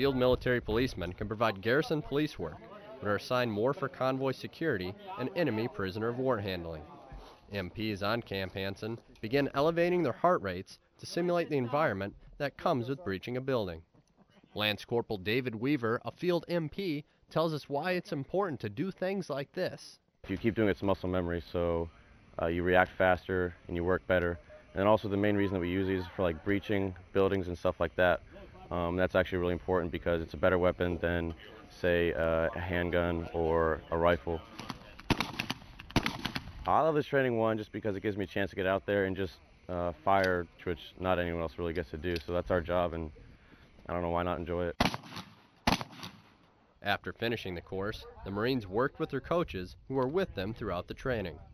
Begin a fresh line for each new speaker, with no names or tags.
field military policemen can provide garrison police work, but are assigned more for convoy security and enemy prisoner of war handling. MPs on Camp Hansen begin elevating their heart rates to simulate the environment that comes with breaching a building. Lance Corporal David Weaver, a field MP, tells us why it's important to do things like this.
If you keep doing it, it's muscle memory, so you react faster and you work better. And also the main reason that we use these for like breaching buildings and stuff like that. That's actually really important because it's a better weapon than, say, a handgun or a rifle. I love this training one just because it gives me a chance to get out there and just fire, which not anyone else really gets to do. So that's our job, and I don't know why not enjoy it.
After finishing the course, the Marines worked with their coaches who were with them throughout the training.